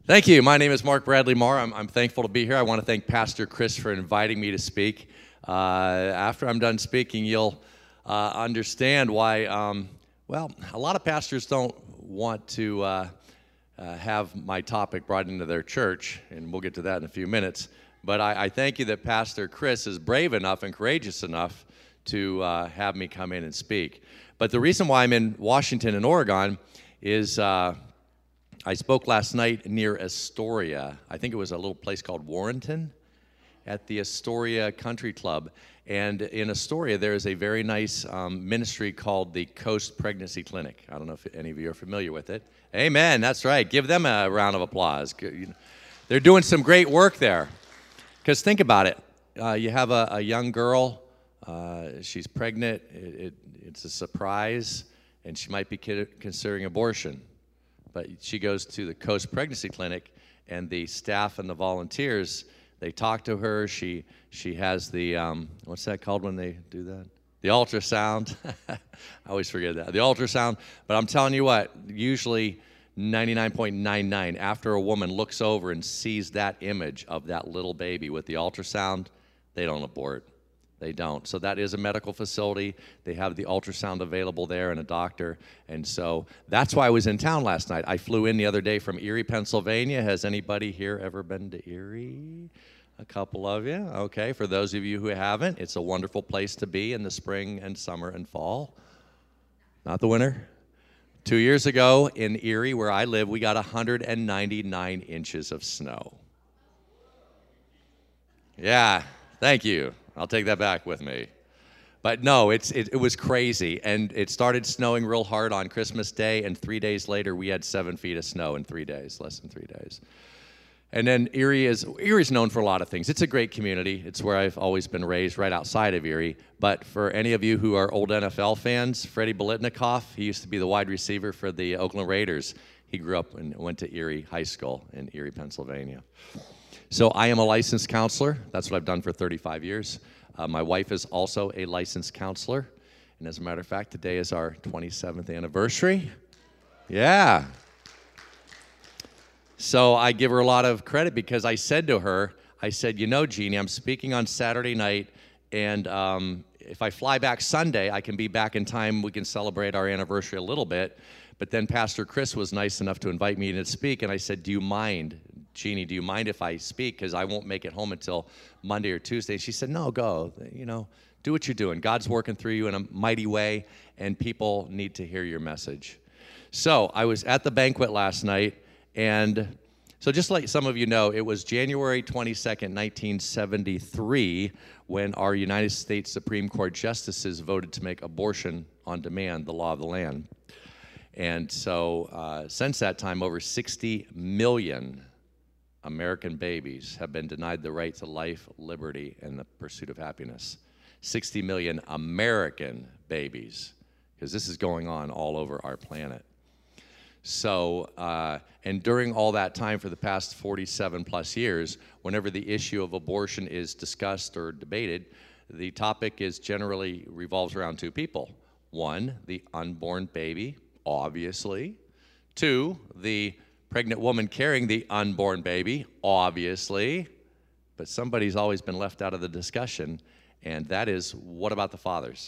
Thank you. My name is Mark Bradley Marr. I'm thankful to be here. I want to thank Pastor Chris for inviting me to speak. After I'm done speaking, you'll understand why, well, a lot of pastors don't want to have my topic brought into their church, and we'll get to that in a few minutes. But I thank you that Pastor Chris is brave enough and courageous enough to have me come in and speak. But the reason why I'm in Washington and Oregon is I spoke last night near Astoria. I think it was a little place called Warrenton at the Astoria Country Club. And in Astoria, there is a very nice ministry called the Coast Pregnancy Clinic. I don't know if any of you are familiar with it. Amen, that's right. Give them a round of applause. They're doing some great work there. Because think about it. You have a young girl. She's pregnant. It's a surprise, and she might be considering abortion. But she goes to the Coast Pregnancy Clinic, and the staff and the volunteers, they talk to her. She has the, what's that called when they do that? The ultrasound. I always forget that. The ultrasound. But I'm telling you what, usually 99.99, after a woman looks over and sees that image of that little baby with the ultrasound, they don't abort. They don't. So that is a medical facility. They have the ultrasound available there and a doctor. And so that's why I was in town last night. I flew in the other day from Erie, Pennsylvania. Has anybody here ever been to Erie? A couple of you. Okay. For those of you who haven't, it's a wonderful place to be in the spring and summer and fall. Not the winter. 2 years ago in Erie, where I live, we got 199 inches of snow. Yeah. Thank you. I'll take that back with me. But no, it was crazy. And it started snowing real hard on Christmas Day, and 3 days later, we had 7 feet of snow in 3 days, less than 3 days. And then Erie's known for a lot of things. It's a great community. It's where I've always been raised, right outside of Erie. But for any of you who are old NFL fans, Freddie Bolitnikoff, he used to be the wide receiver for the Oakland Raiders. He grew up and went to Erie High School in Erie, Pennsylvania. So I am a licensed counselor. That's what I've done for 35 years. My wife is also a licensed counselor. And as a matter of fact, today is our 27th anniversary. Yeah. So I give her a lot of credit because I said to her, you know, Jeannie, I'm speaking on Saturday night, and if I fly back Sunday, I can be back in time. We can celebrate our anniversary a little bit. But then Pastor Chris was nice enough to invite me to speak, and I said, do you mind, Jeannie, do you mind if I speak? Because I won't make it home until Monday or Tuesday. She said, no, go. You know, do what you're doing. God's working through you in a mighty way, and people need to hear your message. So I was at the banquet last night, and so just like some of you know, it was January 22nd, 1973, when our United States Supreme Court justices voted to make abortion on demand the law of the land. And so since that time, over 60 million American babies have been denied the right to life, liberty, and the pursuit of happiness. 60 million American babies, because this is going on all over our planet. So, and during all that time for the past 47 plus years, whenever the issue of abortion is discussed or debated, the topic is generally revolves around two people. One, the unborn baby, obviously. Two, the pregnant woman carrying the unborn baby, obviously. But somebody's always been left out of the discussion, and that is, what about the fathers?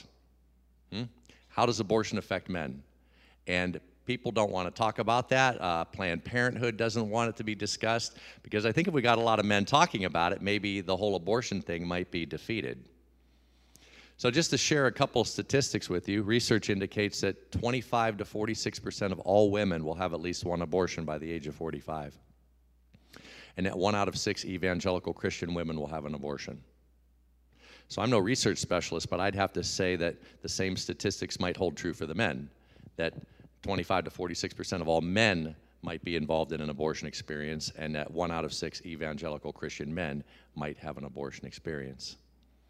How does abortion affect men? And people don't want to talk about that. Planned Parenthood doesn't want it to be discussed, because I think if we got a lot of men talking about it, maybe the whole abortion thing might be defeated. So just to share a couple statistics with you, research indicates that 25 to 46% of all women will have at least one abortion by the age of 45. And that 1 out of 6 evangelical Christian women will have an abortion. So I'm no research specialist, but I'd have to say that the same statistics might hold true for the men, that 25 to 46% of all men might be involved in an abortion experience, and that 1 out of 6 evangelical Christian men might have an abortion experience.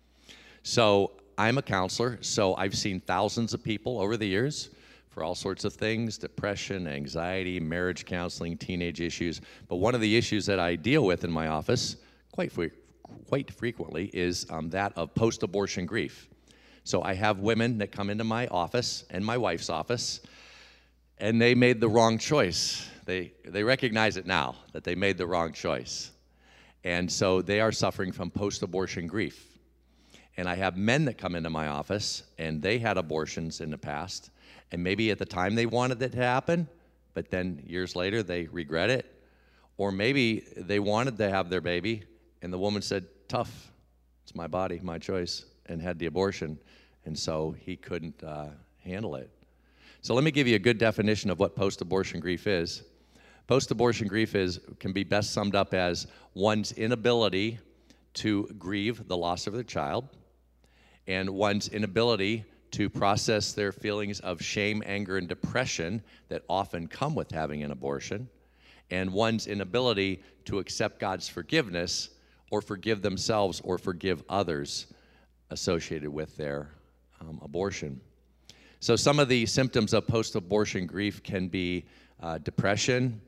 So I'm a counselor, so I've seen thousands of people over the years for all sorts of things: depression, anxiety, marriage counseling, teenage issues. But one of the issues that I deal with in my office quite frequently is that of post-abortion grief. So I have women that come into my office and my wife's office, And they made the wrong choice. They recognize it now, that they made the wrong choice. And so they are suffering from post-abortion grief. And I have men that come into my office, and they had abortions in the past, and maybe at the time they wanted it to happen, but then years later they regret it. Or maybe they wanted to have their baby, and the woman said, tough, it's my body, my choice, and had the abortion. And so he couldn't handle it. So let me give you a good definition of what post-abortion grief is. Post-abortion grief can be best summed up as one's inability to grieve the loss of their child, and one's inability to process their feelings of shame, anger, and depression that often come with having an abortion, and one's inability to accept God's forgiveness or forgive themselves or forgive others associated with their abortion. So some of the symptoms of post-abortion grief can be depression,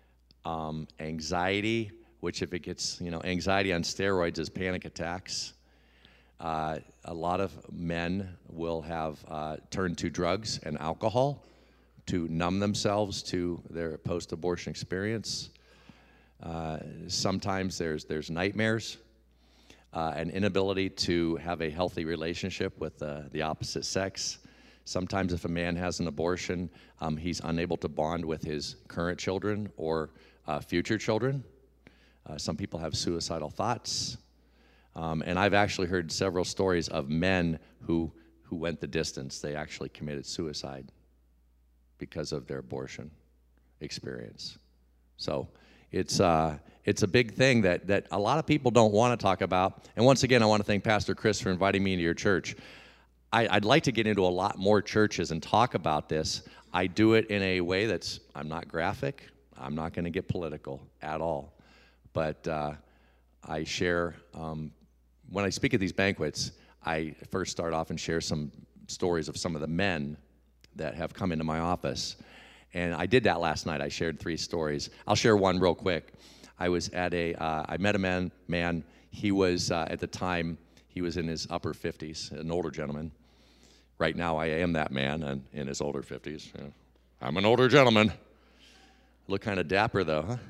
anxiety, which if it gets, anxiety on steroids is panic attacks. A lot of men will have turned to drugs and alcohol to numb themselves to their post-abortion experience. Sometimes there's nightmares, an inability to have a healthy relationship with the opposite sex. Sometimes if a man has an abortion, he's unable to bond with his current children or future children. Some people have suicidal thoughts. And I've actually heard several stories of men who went the distance. They actually committed suicide because of their abortion experience. So it's a big thing that a lot of people don't want to talk about. And once again, I want to thank Pastor Chris for inviting me into your church. I'd like to get into a lot more churches and talk about this. I do it in a way I'm not graphic. I'm not going to get political at all. But I share, when I speak at these banquets, I first start off and share some stories of some of the men that have come into my office. And I did that last night. I shared 3 stories. I'll share one real quick. I was at I met a man. He was, at the time, he was in his upper 50s, an older gentleman. Right now, I am that man and in his older 50s. Yeah. I'm an older gentleman. Look kind of dapper, though, huh?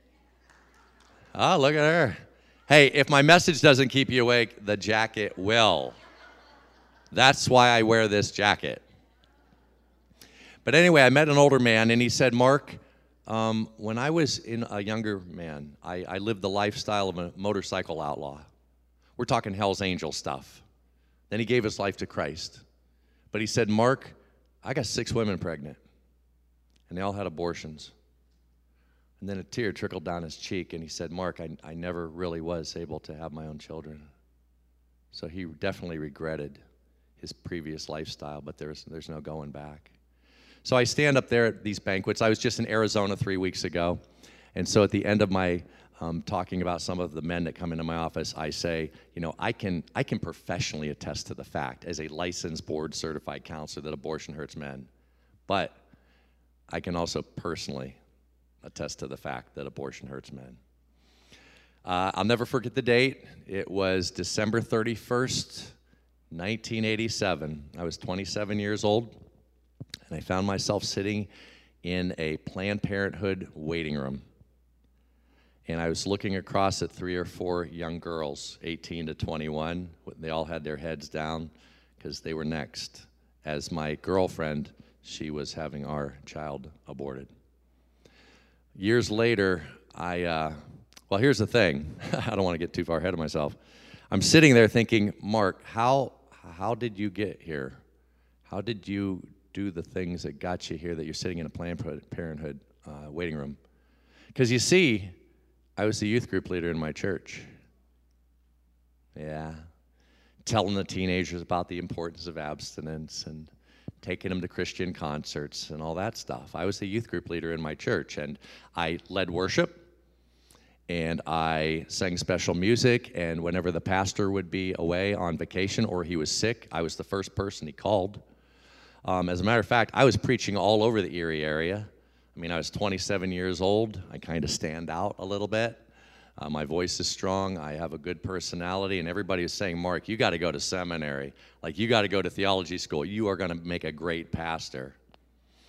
Oh, look at her. Hey, if my message doesn't keep you awake, the jacket will. That's why I wear this jacket. But anyway, I met an older man, and he said, Mark, when I was a younger man, I lived the lifestyle of a motorcycle outlaw. We're talking Hell's Angel stuff. Then he gave his life to Christ. But he said, Mark, I got 6 women pregnant, and they all had abortions. And then a tear trickled down his cheek, and he said, Mark, I never really was able to have my own children. So he definitely regretted his previous lifestyle, but there's no going back. So I stand up there at these banquets. I was just in Arizona 3 weeks ago, and so at the end of my talking about some of the men that come into my office, I say, I can professionally attest to the fact as a licensed board certified counselor that abortion hurts men, but I can also personally attest to the fact that abortion hurts men. I'll never forget the date. It was December 31st, 1987. I was 27 years old, and I found myself sitting in a Planned Parenthood waiting room. And I was looking across at 3 or 4 young girls, 18 to 21. They all had their heads down because they were next. As my girlfriend, she was having our child aborted. Years later, well, here's the thing. I don't want to get too far ahead of myself. I'm sitting there thinking, Mark, how did you get here? How did you do the things that got you here that you're sitting in a Planned Parenthood waiting room? Because you see, I was the youth group leader in my church. Yeah. Telling the teenagers about the importance of abstinence and taking them to Christian concerts and all that stuff. I was the youth group leader in my church, and I led worship, and I sang special music, and whenever the pastor would be away on vacation or he was sick, I was the first person he called. As a matter of fact, I was preaching all over the Erie area. I mean, I was 27 years old. I kind of stand out a little bit. My voice is strong. I have a good personality. And everybody was saying, Mark, you got to go to seminary. Like, you got to go to theology school. You are going to make a great pastor.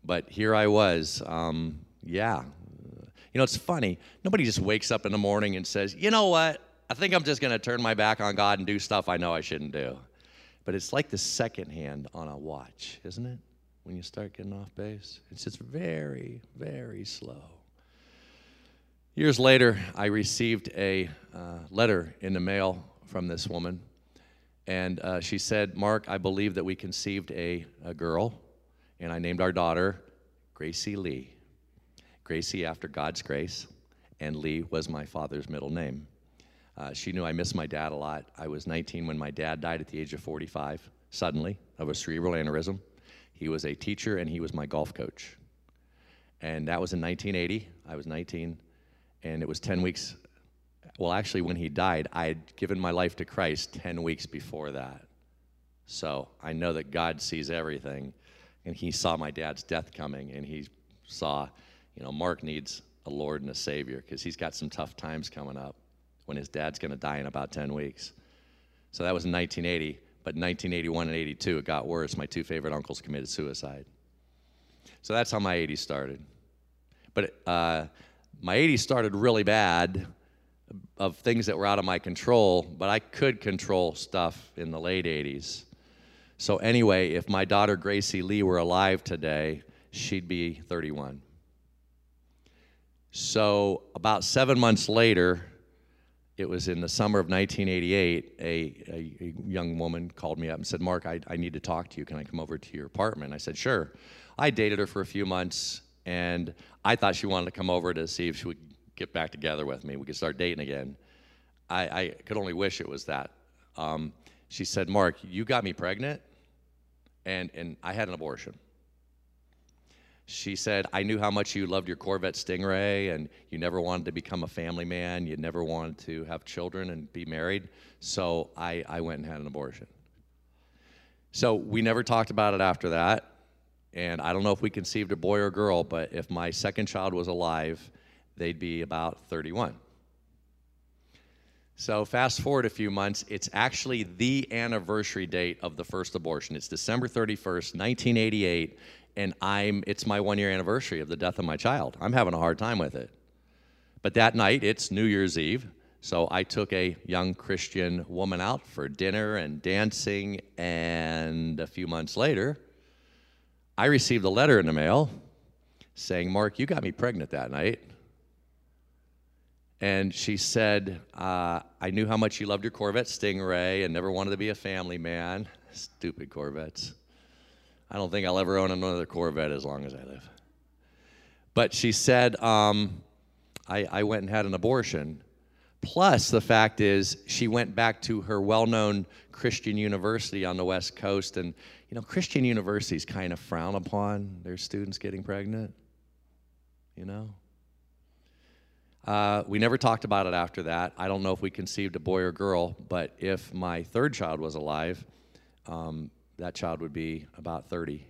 But here I was, yeah. You know, it's funny. Nobody just wakes up in the morning and says, you know what? I think I'm just going to turn my back on God and do stuff I know I shouldn't do. But it's like the second hand on a watch, isn't it? When you start getting off base. It's just very, very slow. Years later, I received a letter in the mail from this woman. And she said, Mark, I believe that we conceived a girl. And I named our daughter Gracie Lee. Gracie after God's grace. And Lee was my father's middle name. She knew I missed my dad a lot. I was 19 when my dad died at the age of 45, suddenly, of a cerebral aneurysm. He was a teacher, and he was my golf coach. And that was in 1980. I was 19, and it was 10 weeks. Well, actually, when he died, I had given my life to Christ 10 weeks before that. So I know that God sees everything, and he saw my dad's death coming, and he saw, you know, Mark needs a Lord and a Savior because he's got some tough times coming up when his dad's going to die in about 10 weeks. So that was in 1980, but in 1981 and 82, it got worse. My two favorite uncles committed suicide. So that's how my 80s started. But my 80s started really bad of things that were out of my control, but I could control stuff in the late 80s. So anyway, if my daughter Gracie Lee were alive today, she'd be 31. So about 7 months later, it was in the summer of 1988, a young woman called me up and said, Mark, I need to talk to you. Can I come over to your apartment? I said, sure. I dated her for a few months, and I thought she wanted to come over to see if she would get back together with me. We could start dating again. I could only wish it was that. She said, Mark, you got me pregnant, and I had an abortion. She said, I knew how much you loved your Corvette Stingray, and you never wanted to become a family man. You never wanted to have children and be married. So I went and had an abortion. So we never talked about it after that. And I don't know if we conceived a boy or girl, but if my second child was alive, they'd be about 31. So fast forward a few months, it's actually the anniversary date of the first abortion. It's December 31st, 1988. And it's my 1-year anniversary of the death of my child. I'm having a hard time with it. But that night, it's New Year's Eve, so I took a young Christian woman out for dinner and dancing, and a few months later, I received a letter in the mail saying, Mark, you got me pregnant that night. And she said, I knew how much you loved your Corvette Stingray and never wanted to be a family man. Stupid Corvettes. I don't think I'll ever own another Corvette as long as I live. But she said, I went and had an abortion. Plus, the fact is, she went back to her well-known Christian university on the West Coast. And, you know, Christian universities kind of frown upon their students getting pregnant, you know. We never talked about it after that. I don't know if we conceived a boy or girl, but if my third child was alive, that child would be about 30.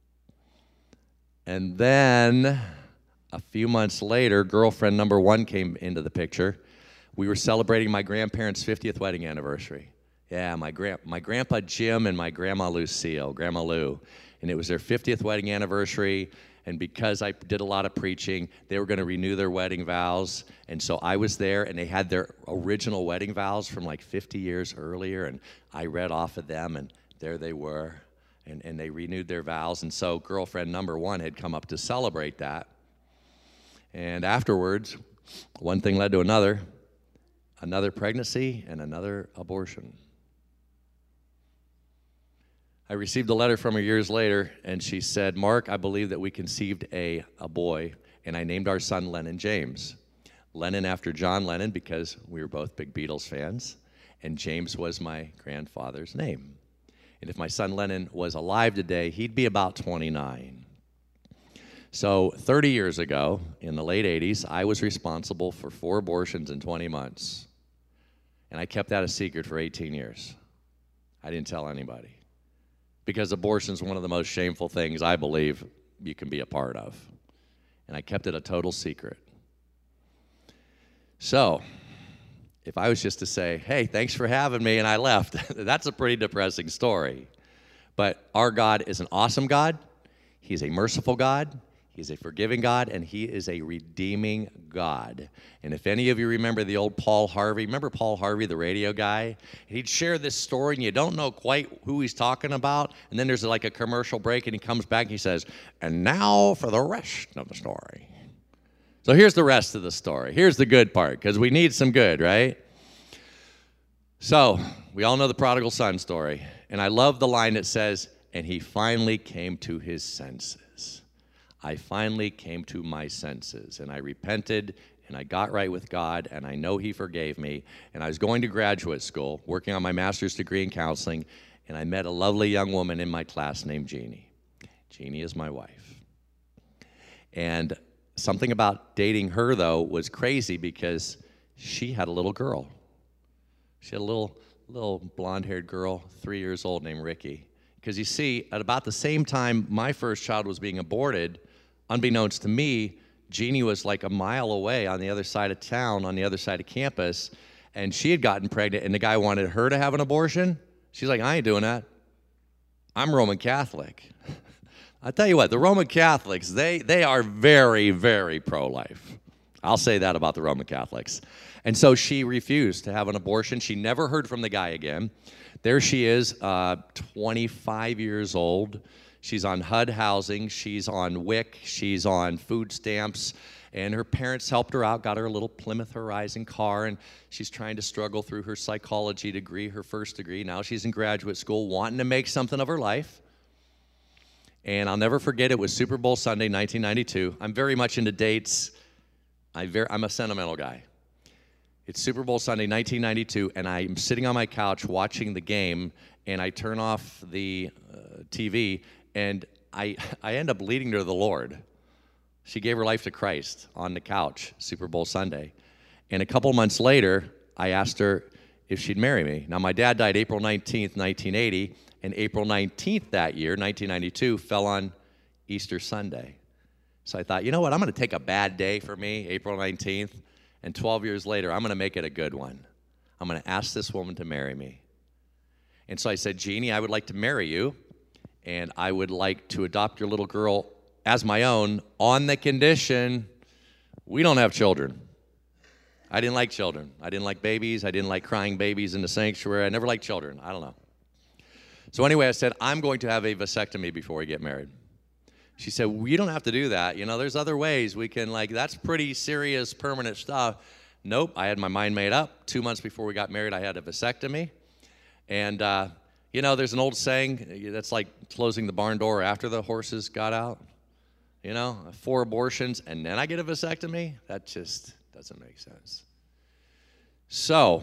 And then a few months later, girlfriend number one came into the picture. We were celebrating my grandparents' 50th wedding anniversary. Yeah, my grandpa Jim and my grandma Lucille, Grandma Lou. And it was their 50th wedding anniversary. And because I did a lot of preaching, they were going to renew their wedding vows. And so I was there, and they had their original wedding vows from like 50 years earlier. And I read off of them, and there they were, and they renewed their vows. And so girlfriend number one had come up to celebrate that. And afterwards, one thing led to another pregnancy and another abortion. I received a letter from her years later, and she said, Mark, I believe that we conceived a boy, and I named our son Lennon James. Lennon after John Lennon because we were both big Beatles fans, and James was my grandfather's name. And if my son Lennon was alive today, he'd be about 29. So 30 years ago, in the late 80s, I was responsible for 4 abortions in 20 months. And I kept that a secret for 18 years. I didn't tell anybody. Because abortion is one of the most shameful things I believe you can be a part of. And I kept it a total secret. So, if I was just to say, hey, thanks for having me, and I left, that's a pretty depressing story. But our God is an awesome God. He's a merciful God, He's a forgiving God, and He is a redeeming God. And if any of you remember the old Paul Harvey, remember Paul Harvey, the radio guy? He'd share this story, and you don't know quite who he's talking about. And then there's like a commercial break, and he comes back and he says, and now for the rest of the story. So here's the rest of the story. Here's the good part, because we need some good, right? So we all know the prodigal son story. And I love the line that says, and he finally came to his senses. I finally came to my senses, and I repented, and I got right with God, and I know He forgave me. And I was going to graduate school, working on my master's degree in counseling, and I met a lovely young woman in my class named Jeannie. Jeannie is my wife. And something about dating her, though, was crazy because she had a little girl. She had a little blonde-haired girl, 3 years old, named Ricky. Because you see, at about the same time my first child was being aborted, unbeknownst to me, Jeannie was like a mile away on the other side of town, on the other side of campus, and she had gotten pregnant, and the guy wanted her to have an abortion. She's like, I ain't doing that. I'm Roman Catholic. I tell you what, the Roman Catholics, they are very, very pro-life. I'll say that about the Roman Catholics. And so she refused to have an abortion. She never heard from the guy again. There she is, 25 years old. She's on HUD housing. She's on WIC. She's on food stamps. And her parents helped her out, got her a little Plymouth Horizon car, and she's trying to struggle through her psychology degree, her first degree. Now she's in graduate school, wanting to make something of her life. And I'll never forget, it was Super Bowl Sunday, 1992. I'm very much into dates. I'm a sentimental guy. It's Super Bowl Sunday, 1992, and I'm sitting on my couch watching the game, and I turn off the TV, and I end up leading her to the Lord. She gave her life to Christ on the couch, Super Bowl Sunday. And a couple months later, I asked her if she'd marry me. Now, my dad died April 19th, 1980, and April 19th that year, 1992, fell on Easter Sunday. So I thought, you know what, I'm going to take a bad day for me, April 19th, and 12 years later, I'm going to make it a good one. I'm going to ask this woman to marry me. And so I said, Jeannie, I would like to marry you, and I would like to adopt your little girl as my own on the condition we don't have children. I didn't like children. I didn't like babies. I didn't like crying babies in the sanctuary. I never liked children. I don't know. So anyway, I said, I'm going to have a vasectomy before we get married. She said, well, you don't have to do that. You know, there's other ways we can, that's pretty serious, permanent stuff. Nope, I had my mind made up. 2 months before we got married, I had a vasectomy. And, you know, there's an old saying that's like closing the barn door after the horses got out. You know, 4 abortions, and then I get a vasectomy? That just doesn't make sense. So,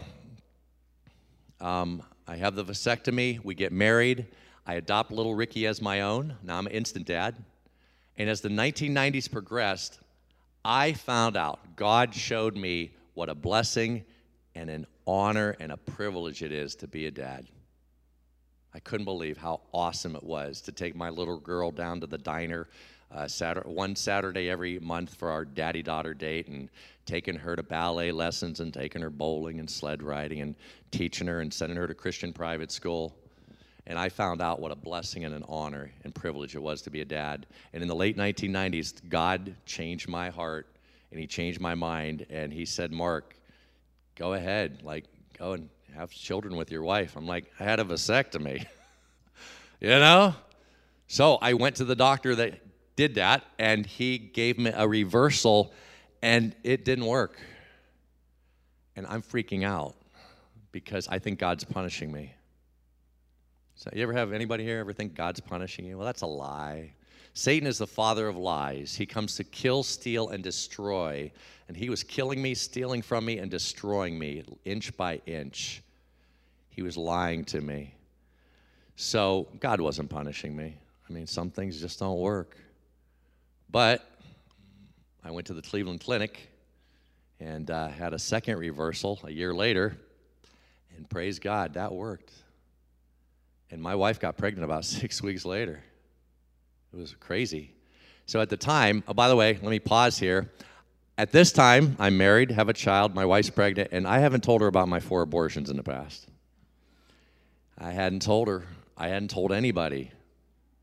I have the vasectomy. We get married. I adopt little Ricky as my own. Now I'm an instant dad. And as the 1990s progressed, I found out, God showed me what a blessing and an honor and a privilege it is to be a dad. I couldn't believe how awesome it was to take my little girl down to the diner one Saturday every month for our daddy-daughter date, and taking her to ballet lessons and taking her bowling and sled riding and teaching her and sending her to Christian private school. And I found out what a blessing and an honor and privilege it was to be a dad. And in the late 1990s, God changed my heart, and He changed my mind, and He said, Mark, go ahead, go and have children with your wife. I'm like, I had a vasectomy, you know? So I went to the doctor that did that, and he gave me a reversal, and it didn't work. And I'm freaking out because I think God's punishing me. So you ever have anybody here ever think God's punishing you? Well, that's a lie. Satan is the father of lies. He comes to kill, steal, and destroy. And he was killing me, stealing from me, and destroying me inch by inch. He was lying to me. So God wasn't punishing me. I mean, some things just don't work. But I went to the Cleveland Clinic and had a second reversal a year later. And praise God, that worked. And my wife got pregnant about 6 weeks later. It was crazy. So at the time, oh, by the way, let me pause here. At this time, I'm married, have a child, my wife's pregnant, and I haven't told her about my 4 abortions in the past. I hadn't told her. I hadn't told anybody.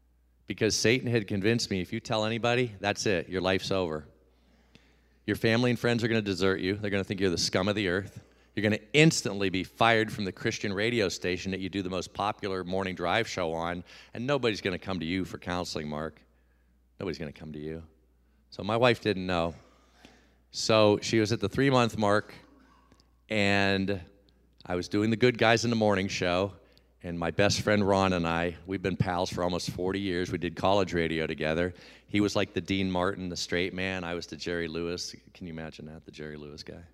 because Satan had convinced me, if you tell anybody, that's it, your life's over. Your family and friends are going to desert you. They're going to think you're the scum of the earth. You're going to instantly be fired from the Christian radio station that you do the most popular morning drive show on, and nobody's going to come to you for counseling, Mark. Nobody's going to come to you. So my wife didn't know. So she was at the 3-month mark, and I was doing the Good Guys in the Morning show, and my best friend Ron and I, we've been pals for almost 40 years. We did college radio together. He was like the Dean Martin, the straight man. I was the Jerry Lewis. Can you imagine that, the Jerry Lewis guy?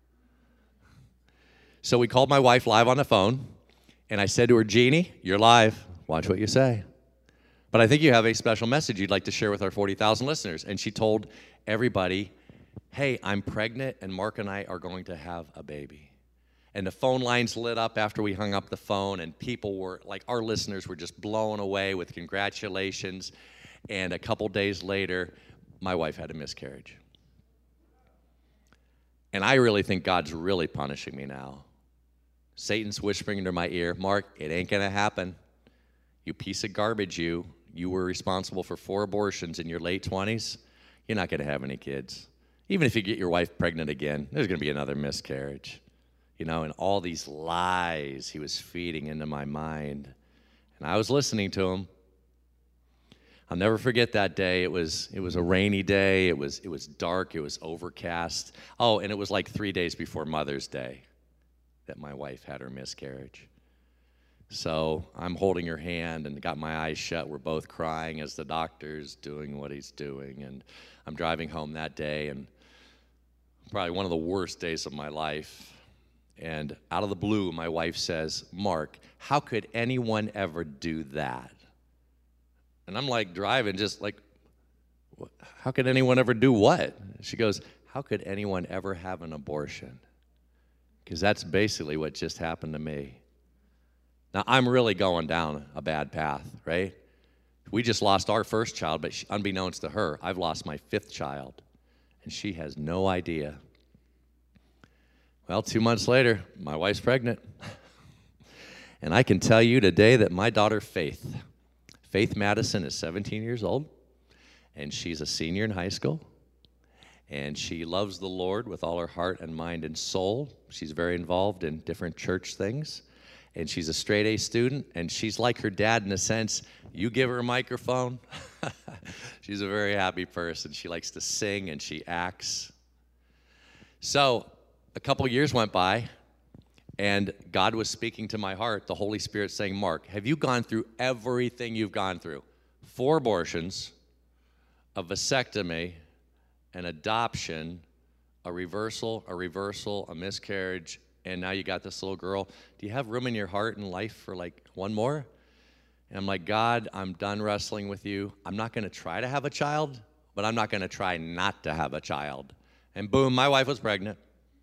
So we called my wife live on the phone, and I said to her, Jeannie, you're live. Watch what you say. But I think you have a special message you'd like to share with our 40,000 listeners. And she told everybody, hey, I'm pregnant, and Mark and I are going to have a baby. And the phone lines lit up after we hung up the phone, and people were, like, our listeners were just blown away with congratulations. And a couple days later, my wife had a miscarriage. And I really think God's really punishing me now. Satan's whispering into my ear, Mark, it ain't going to happen. You piece of garbage, you. You were responsible for 4 abortions in your late 20s. You're not going to have any kids. Even if you get your wife pregnant again, there's going to be another miscarriage. You know, and all these lies he was feeding into my mind. And I was listening to him. I'll never forget that day. It was a rainy day. It was dark. It was overcast. Oh, and it was like 3 days before Mother's Day that my wife had her miscarriage. So I'm holding her hand and got my eyes shut. We're both crying as the doctor's doing what he's doing. And I'm driving home that day, and probably one of the worst days of my life. And out of the blue, my wife says, Mark, how could anyone ever do that? And I'm like driving, just like, how could anyone ever do what? She goes, how could anyone ever have an abortion? Because that's basically what just happened to me. Now, I'm really going down a bad path, right? We just lost our first child, but unbeknownst to her, I've lost my 5th child, and she has no idea. Well, 2 months later, my wife's pregnant. And I can tell you today that my daughter, Faith Madison, is 17 years old, and she's a senior in high school. And she loves the Lord with all her heart and mind and soul. She's very involved in different church things. And she's a straight-A student, and she's like her dad in a sense. You give her a microphone, she's a very happy person. She likes to sing, and she acts. So a couple years went by, and God was speaking to my heart, the Holy Spirit saying, Mark, have you gone through everything you've gone through? 4 abortions, a vasectomy, an adoption, a reversal, a miscarriage, and now you got this little girl. Do you have room in your heart and life for like one more? And I'm like, God, I'm done wrestling with you. I'm not going to try to have a child, but I'm not going to try not to have a child. And boom, my wife was pregnant.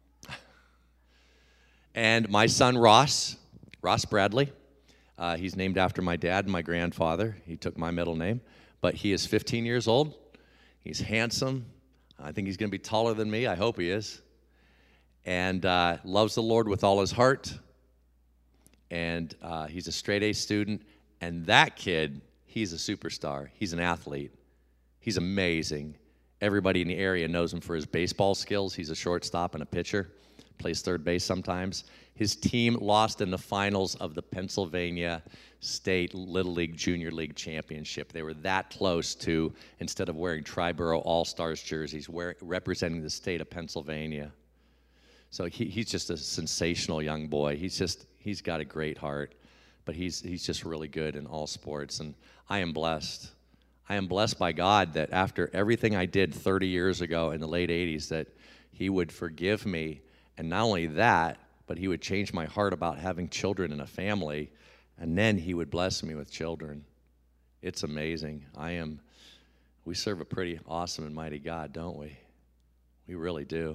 And my son, Ross Bradley, he's named after my dad and my grandfather. He took my middle name. But he is 15 years old. He's handsome. I think he's going to be taller than me. I hope he is. And loves the Lord with all his heart. And he's a straight-A student. And that kid, he's a superstar. He's an athlete. He's amazing. Everybody in the area knows him for his baseball skills. He's a shortstop and a pitcher. Plays third base sometimes. His team lost in the finals of the Pennsylvania State Little League Junior League Championship. They were that close to, instead of wearing Triborough All-Stars jerseys, representing the state of Pennsylvania. So he's just a sensational young boy. He's got a great heart, but he's just really good in all sports. And I am blessed. I am blessed by God that after everything I did 30 years ago in the late 80s, that he would forgive me. And not only that, but he would change my heart about having children and a family, and then he would bless me with children. It's amazing. We serve a pretty awesome and mighty God, don't we? We really do.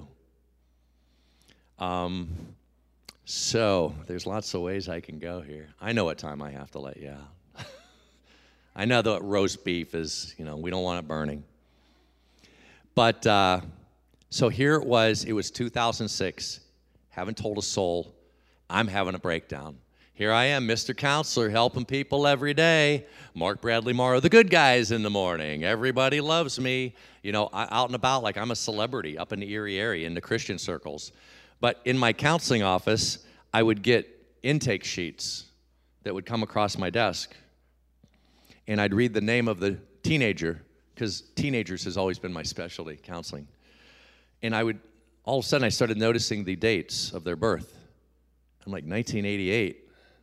So there's lots of ways I can go here. I know what time I have to let you out. I know that roast beef is, we don't want it burning. But so here it was 2006. Haven't told a soul. I'm having a breakdown. Here I am, Mr. Counselor, helping people every day. Mark Bradley Morrow, the good guys in the morning. Everybody loves me. You know, out and about like I'm a celebrity up in the Erie area in the Christian circles. But in my counseling office, I would get intake sheets that would come across my desk. And I'd read the name of the teenager, because teenagers has always been my specialty, counseling. And all of a sudden, I started noticing the dates of their birth. I'm like, 1988.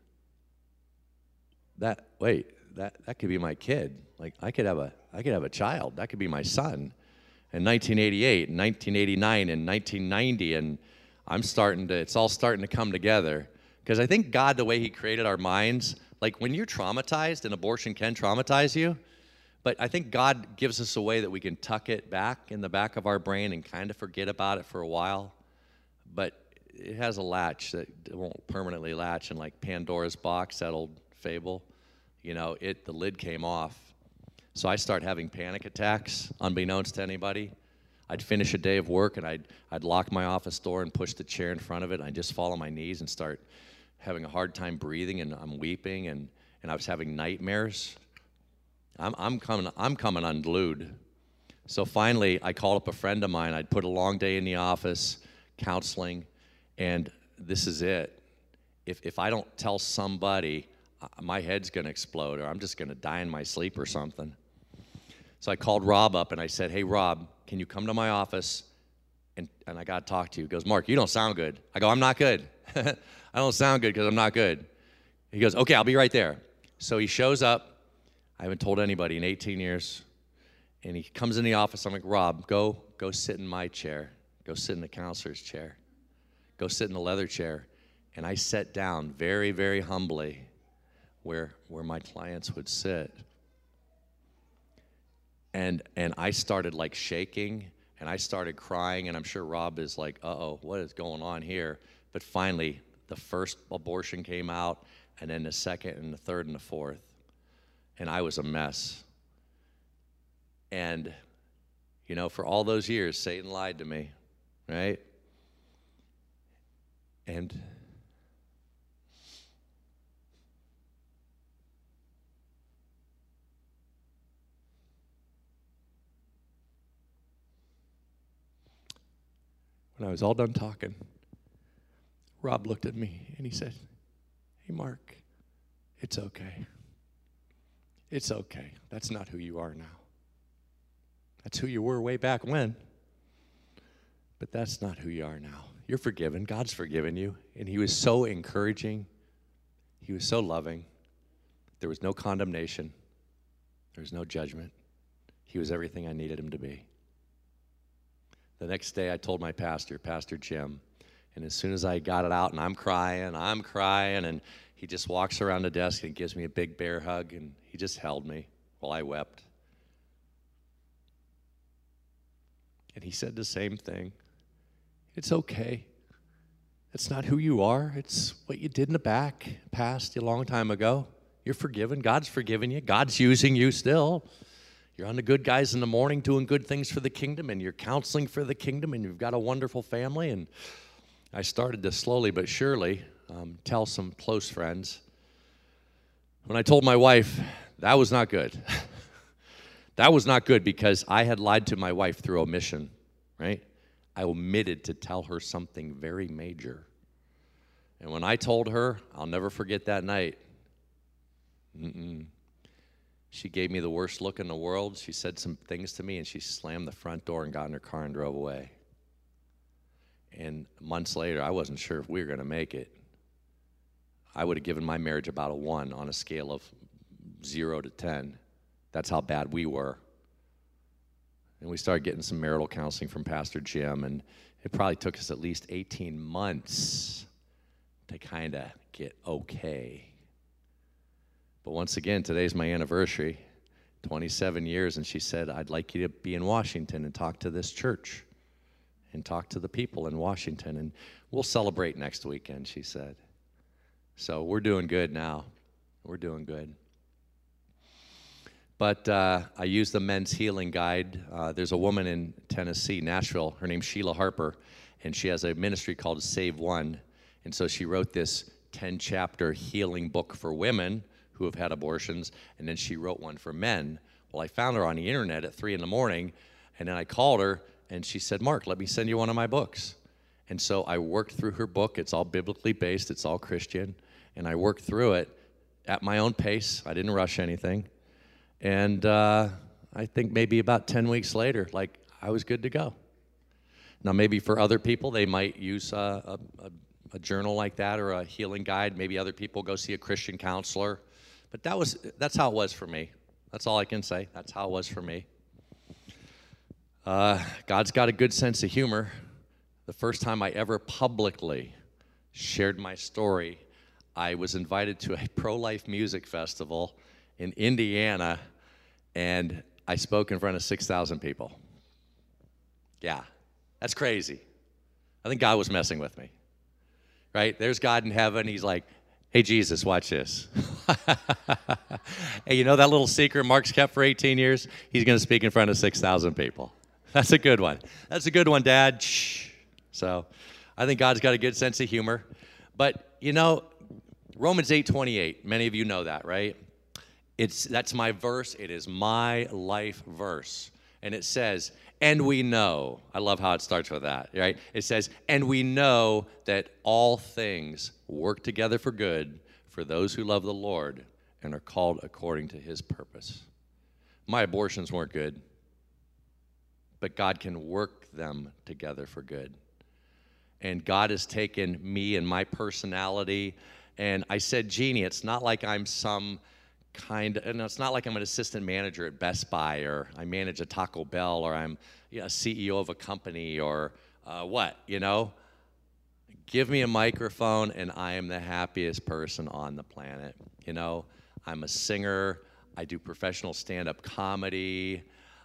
That could be my kid. Like, I could have a child. That could be my son. And 1988, and 1989, and 1990, and it's all starting to come together. Because I think God, the way He created our minds, like when you're traumatized, and abortion can traumatize you, but I think God gives us a way that we can tuck it back in the back of our brain and kind of forget about it for a while. But it has a latch that won't permanently latch, and like Pandora's box, that old fable, you know, the lid came off. So I start having panic attacks, unbeknownst to anybody. I'd finish a day of work, and I'd lock my office door and push the chair in front of it, and I'd just fall on my knees and start having a hard time breathing, and I'm weeping, and I was having nightmares. I'm coming unglued. So finally, I called up a friend of mine. I'd put a long day in the office, counseling, and this is it. If I don't tell somebody, my head's going to explode, or I'm just going to die in my sleep or something. So I called Rob up, and I said, hey, Rob, can you come to my office, and I got to talk to you. He goes, Mark, you don't sound good. I go, I'm not good. I don't sound good because I'm not good. He goes, okay, I'll be right there. So he shows up. I haven't told anybody in 18 years. And he comes in the office. I'm like, Rob, go sit in my chair. Go sit in the counselor's chair. Go sit in the leather chair. And I sat down very, very humbly where my clients would sit. And I started like shaking, and I started crying, and I'm sure Rob is like, uh-oh, what is going on here? But finally, the first abortion came out, and then the second and the third and the fourth. And I was a mess. And, you know, for all those years, Satan lied to me, right? And when I was all done talking, Rob looked at me and he said, hey, Mark, it's okay. It's okay. That's not who you are now. That's who you were way back when. But that's not who you are now. You're forgiven. God's forgiven you. And he was so encouraging. He was so loving. There was no condemnation. There was no judgment. He was everything I needed him to be. The next day I told my pastor, Pastor Jim, and as soon as I got it out, and I'm crying, and he just walks around the desk and gives me a big bear hug, and he just held me while I wept. And he said the same thing. It's okay. It's not who you are. It's what you did in the past a long time ago. You're forgiven. God's forgiven you. God's using you still. You're on the good guys in the morning doing good things for the kingdom, and you're counseling for the kingdom, and you've got a wonderful family. And I started to slowly but surely tell some close friends. When I told my wife, that was not good. That was not good because I had lied to my wife through omission, right? I omitted to tell her something very major. And when I told her, I'll never forget that night. She gave me the worst look in the world. She said some things to me, and she slammed the front door and got in her car and drove away. And months later, I wasn't sure if we were going to make it. I would have given my marriage about a 1 on a scale of 0 to 10. That's how bad we were. And we started getting some marital counseling from Pastor Jim, and it probably took us at least 18 months to kind of get okay. But once again, today's my anniversary, 27 years, and she said, I'd like you to be in Washington and talk to this church and talk to the people in Washington, and we'll celebrate next weekend, she said. So we're doing good now. We're doing good. But I use the Men's Healing Guide. There's a woman in Tennessee, Nashville. Her name's Sheila Harper, and she has a ministry called Save One. And so she wrote this 10-chapter healing book for women who have had abortions, and then she wrote one for men. Well, I found her on the internet at 3 in the morning, and then I called her, and she said, Mark, let me send you one of my books. And so I worked through her book. It's all biblically based. It's all Christian. And I worked through it at my own pace. I didn't rush anything. And I think maybe about 10 weeks later, like, I was good to go. Now, maybe for other people, they might use a journal like that or a healing guide. Maybe other people go see a Christian counselor. But that's how it was for me. That's all I can say. That's how it was for me. God's got a good sense of humor. The first time I ever publicly shared my story, I was invited to a pro-life music festival in Indiana, and I spoke in front of 6,000 people. Yeah, that's crazy. I think God was messing with me, right? There's God in heaven. He's like, hey, Jesus, watch this. Hey, you know that little secret Mark's kept for 18 years? He's going to speak in front of 6,000 people. That's a good one. That's a good one, Dad. Shh. So I think God's got a good sense of humor. But, you know, Romans 8:28, many of you know that, right? That's my verse. It is my life verse. And it says, and we know. I love how it starts with that, right? It says, and we know that all things work together for good for those who love the Lord and are called according to his purpose. My abortions weren't good, but God can work them together for good. And God has taken me and my personality, and I said, Jeannie, it's not like I'm some kind of, and it's not like I'm an assistant manager at Best Buy, or I manage a Taco Bell, or I'm a CEO of a company, or what, you know? Give me a microphone, and I am the happiest person on the planet. You know, I'm a singer. I do professional stand-up comedy.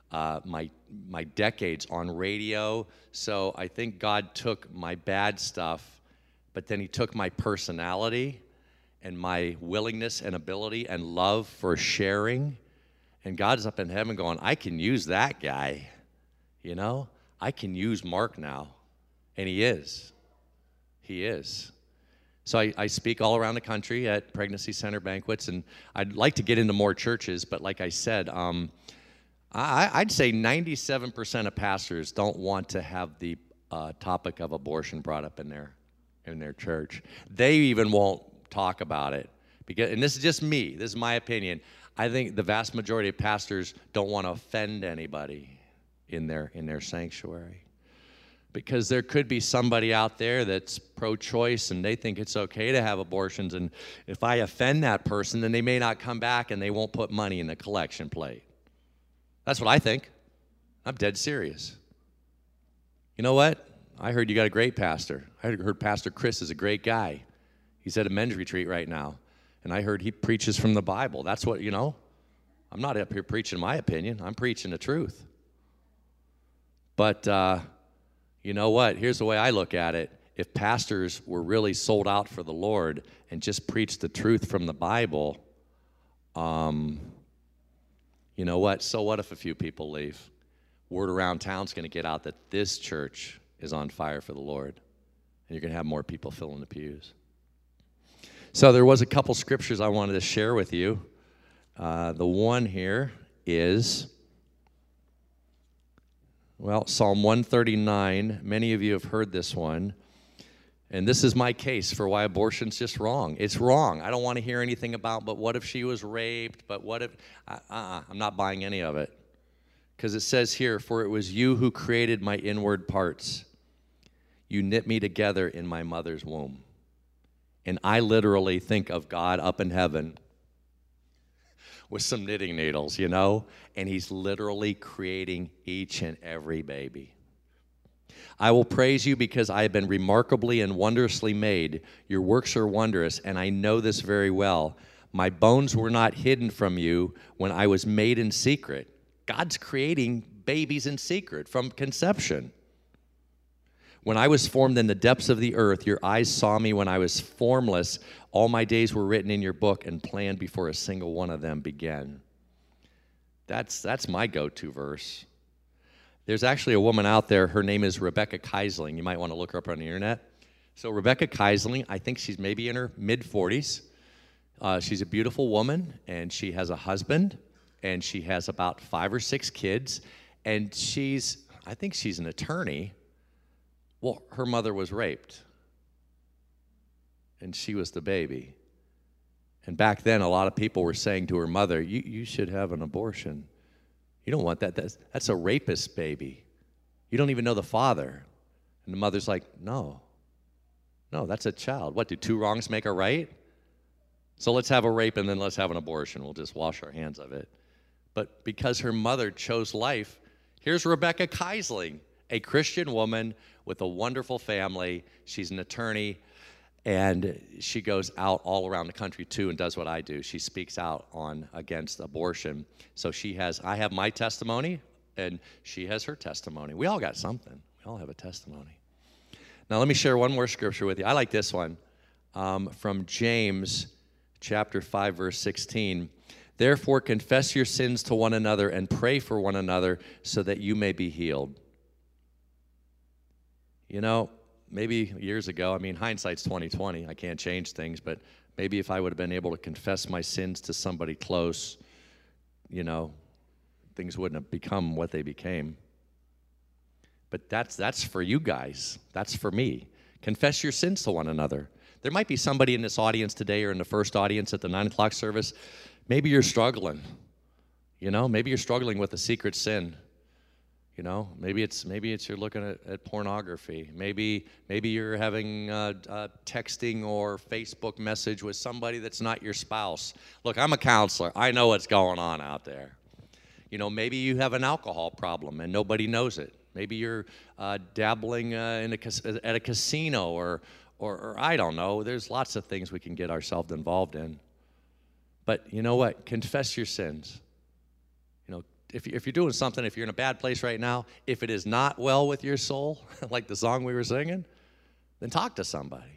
My decades on radio. So I think God took my bad stuff, but then he took my personality and my willingness and ability and love for sharing. And God's up in heaven going, I can use that guy. You know, I can use Mark now. And he is. He is. So I speak all around the country at pregnancy center banquets, and I'd like to get into more churches, but like I said, I'd say 97% of pastors don't want to have the topic of abortion brought up in their church. They even won't talk about it. And this is just me. This is my opinion. I think the vast majority of pastors don't want to offend anybody in their sanctuary. Because there could be somebody out there that's pro-choice and they think it's okay to have abortions. And if I offend that person, then they may not come back and they won't put money in the collection plate. That's what I think. I'm dead serious. You know what? I heard you got a great pastor. I heard Pastor Chris is a great guy. He's at a men's retreat right now. And I heard he preaches from the Bible. That's what, you know, I'm not up here preaching my opinion. I'm preaching the truth. But you know what? Here's the way I look at it. If pastors were really sold out for the Lord and just preached the truth from the Bible, you know what? So what if a few people leave? Word around town's going to get out that this church is on fire for the Lord. And you're going to have more people filling the pews. So there was a couple scriptures I wanted to share with you. The one here is, well, Psalm 139. Many of you have heard this one. And this is my case for why abortion's just wrong. It's wrong. I don't want to hear anything about, but what if she was raped? But what if, I'm not buying any of it. Because it says here, for it was you who created my inward parts. You knit me together in my mother's womb. And I literally think of God up in heaven with some knitting needles, you know? And he's literally creating each and every baby. I will praise you because I have been remarkably and wondrously made. Your works are wondrous, and I know this very well. My bones were not hidden from you when I was made in secret. God's creating babies in secret from conception. When I was formed in the depths of the earth, your eyes saw me when I was formless. All my days were written in your book and planned before a single one of them began. That's my go-to verse. There's actually a woman out there, her name is Rebecca Keisling. You might want to look her up on the internet. So Rebecca Keisling, I think she's maybe in her mid-40s. She's a beautiful woman, and she has a husband, and she has about 5 or 6 kids, and I think she's an attorney. Well, her mother was raped, and she was the baby. And back then, a lot of people were saying to her mother, you should have an abortion. You don't want that. That's a rapist baby. You don't even know the father. And the mother's like, no, that's a child. What, do 2 wrongs make a right? So let's have a rape and then let's have an abortion. We'll just wash our hands of it. But because her mother chose life, here's Rebecca Keisling, a Christian woman with a wonderful family. She's an attorney, and she goes out all around the country too and does what I do. She speaks out against abortion. So I have my testimony, and she has her testimony. We all got something. We all have a testimony. Now let me share one more scripture with you. I like this one from James chapter 5, verse 16. Therefore confess your sins to one another and pray for one another so that you may be healed. You know, maybe years ago, hindsight's 2020. I can't change things, but maybe if I would have been able to confess my sins to somebody close, things wouldn't have become what they became. But that's for you guys. That's for me. Confess your sins to one another. There might be somebody in this audience today or in the first audience at the 9 o'clock service. Maybe you're struggling. Maybe you're struggling with a secret sin. Maybe it's you're looking at pornography. Maybe you're having a texting or Facebook message with somebody that's not your spouse. Look, I'm a counselor. I know what's going on out there. Maybe you have an alcohol problem and nobody knows it. Maybe you're dabbling at a casino or I don't know. There's lots of things we can get ourselves involved in. But you know what? Confess your sins. If you're doing something, if you're in a bad place right now, if it is not well with your soul, like the song we were singing, then talk to somebody.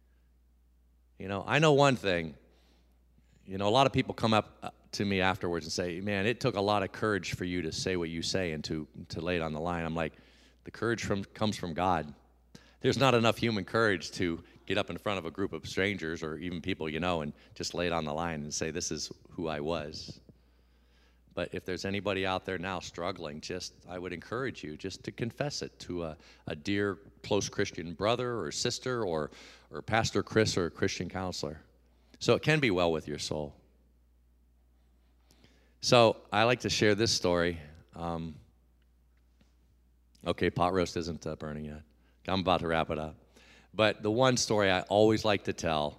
I know one thing. A lot of people come up to me afterwards and say, man, it took a lot of courage for you to say what you say and to lay it on the line. I'm like, the courage comes from God. There's not enough human courage to get up in front of a group of strangers or even people and just lay it on the line and say, this is who I was. But if there's anybody out there now struggling, I would encourage you just to confess it to a dear, close Christian brother or sister or Pastor Chris or a Christian counselor. So it can be well with your soul. So I like to share this story. Okay, pot roast isn't burning yet. I'm about to wrap it up. But the one story I always like to tell,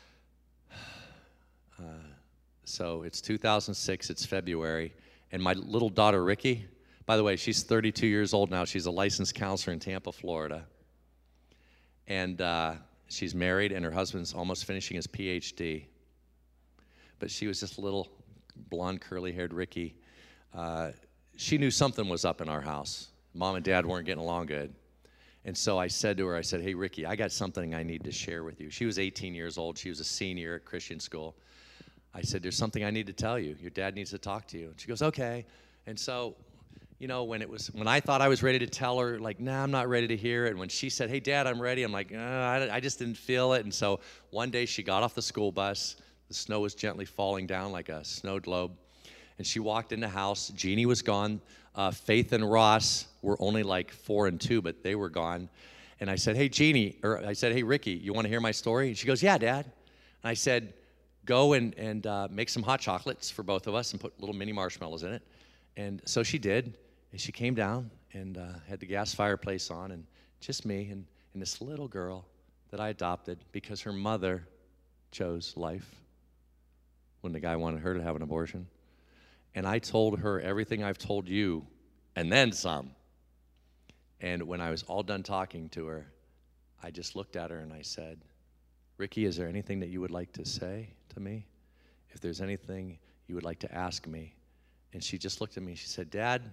so it's 2006, it's February, and my little daughter, Ricky, by the way, she's 32 years old now. She's a licensed counselor in Tampa, Florida. And she's married, and her husband's almost finishing his PhD. But she was just a little blonde, curly-haired Ricky. She knew something was up in our house. Mom and Dad weren't getting along good. And so I said to her, hey, Ricky, I got something I need to share with you. She was 18 years old. She was a senior at Christian school. I said, there's something I need to tell you. Your dad needs to talk to you. And she goes, okay. And so, when I thought I was ready to tell her, like, nah, I'm not ready to hear it. And when she said, hey, Dad, I'm ready, I'm like, I just didn't feel it. And so one day she got off the school bus. The snow was gently falling down like a snow globe. And she walked in the house. Jeannie was gone. Faith and Ross were only like 4 and 2, but they were gone. And I said, hey, Ricky, you want to hear my story? And she goes, yeah, Dad. And I said, go and make some hot chocolates for both of us and put little mini marshmallows in it. And so she did. And she came down and had the gas fireplace on, and just me and this little girl that I adopted because her mother chose life when the guy wanted her to have an abortion. And I told her everything I've told you, and then some. And when I was all done talking to her, I just looked at her and I said, Ricky, is there anything that you would like to say to me? If there's anything you would like to ask me? And she just looked at me and she said, Dad,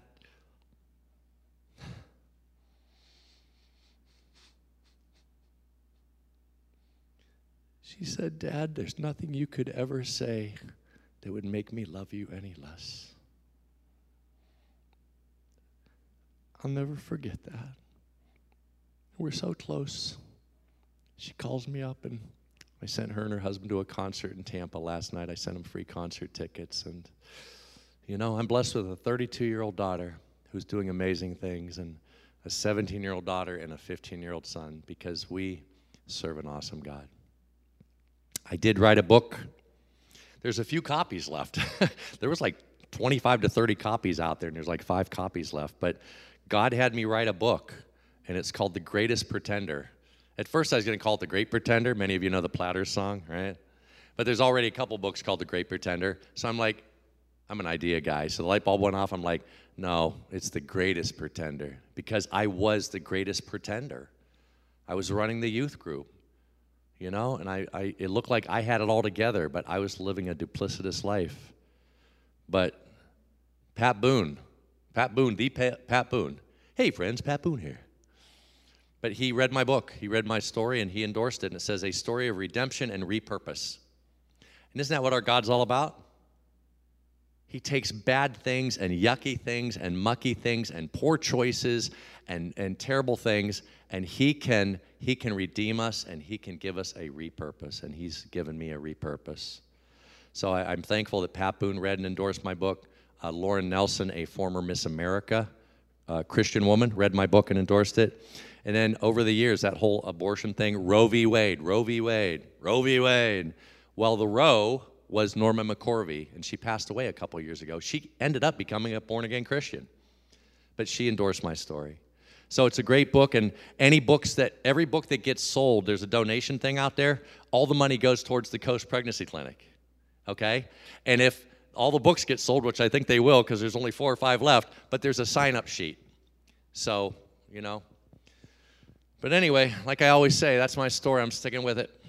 she said, Dad, there's nothing you could ever say that would make me love you any less. I'll never forget that. We're so close. she calls me up, and I sent her and her husband to a concert in Tampa last night. I sent them free concert tickets. And, I'm blessed with a 32-year-old daughter who's doing amazing things, and a 17-year-old daughter and a 15-year-old son, because we serve an awesome God. I did write a book. There's a few copies left. There was like 25 to 30 copies out there, and there's like 5 copies left. But God had me write a book, and it's called The Greatest Pretender. At first, I was going to call it The Great Pretender. Many of you know the Platters song, right? But there's already a couple books called The Great Pretender. So I'm like, I'm an idea guy. So the light bulb went off. I'm like, no, it's The Greatest Pretender, because I was the greatest pretender. I was running the youth group, and it looked like I had it all together, but I was living a duplicitous life. But Pat Boone, Pat Boone. Hey, friends, Pat Boone here. But he read my book, he read my story, and he endorsed it, and it says, a story of redemption and repurpose. And isn't that what our God's all about? He takes bad things and yucky things and mucky things and poor choices and terrible things, and he can redeem us, and he can give us a repurpose, and he's given me a repurpose. So I'm thankful that Pat Boone read and endorsed my book. Lauren Nelson, a former Miss America Christian woman, read my book and endorsed it. And then over the years, that whole abortion thing, Roe v. Wade, Roe v. Wade, Roe v. Wade. Well, the Roe was Norma McCorvey, and she passed away a couple years ago. She ended up becoming a born-again Christian, but she endorsed my story. So it's a great book, and every book that gets sold, there's a donation thing out there. All the money goes towards the Coast Pregnancy Clinic, okay? And if all the books get sold, which I think they will, because there's only 4 or 5 left, but there's a sign-up sheet. So, But anyway, like I always say, that's my story. I'm sticking with it.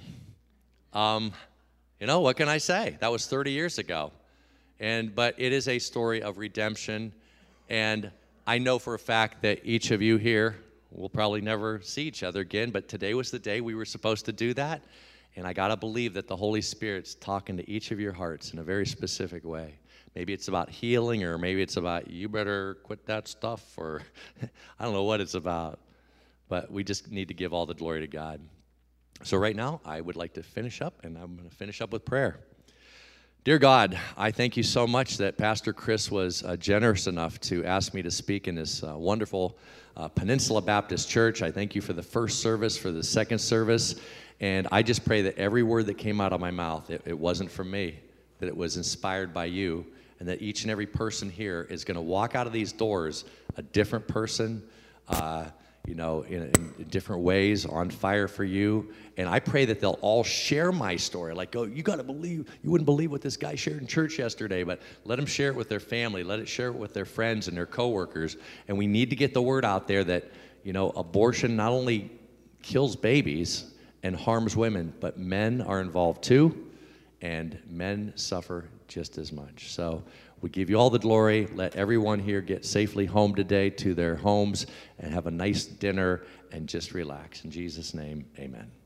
What can I say? That was 30 years ago. But it is a story of redemption. And I know for a fact that each of you here will probably never see each other again, but today was the day we were supposed to do that. And I got to believe that the Holy Spirit's talking to each of your hearts in a very specific way. Maybe it's about healing, or maybe it's about you better quit that stuff, or I don't know what it's about. But we just need to give all the glory to God. So right now, I would like to finish up, and I'm going to finish up with prayer. Dear God, I thank you so much that Pastor Chris was generous enough to ask me to speak in this wonderful Peninsula Baptist Church. I thank you for the first service, for the second service, and I just pray that every word that came out of my mouth, it wasn't from me, that it was inspired by you, and that each and every person here is going to walk out of these doors a different person, in different ways, on fire for you. And I pray that they'll all share my story. Like, you got to believe, you wouldn't believe what this guy shared in church yesterday, but let them share it with their family. Let it share it with their friends and their coworkers. And we need to get the word out there that, abortion not only kills babies and harms women, but men are involved too, and men suffer just as much. So we give you all the glory. Let everyone here get safely home today to their homes and have a nice dinner and just relax. In Jesus' name, amen.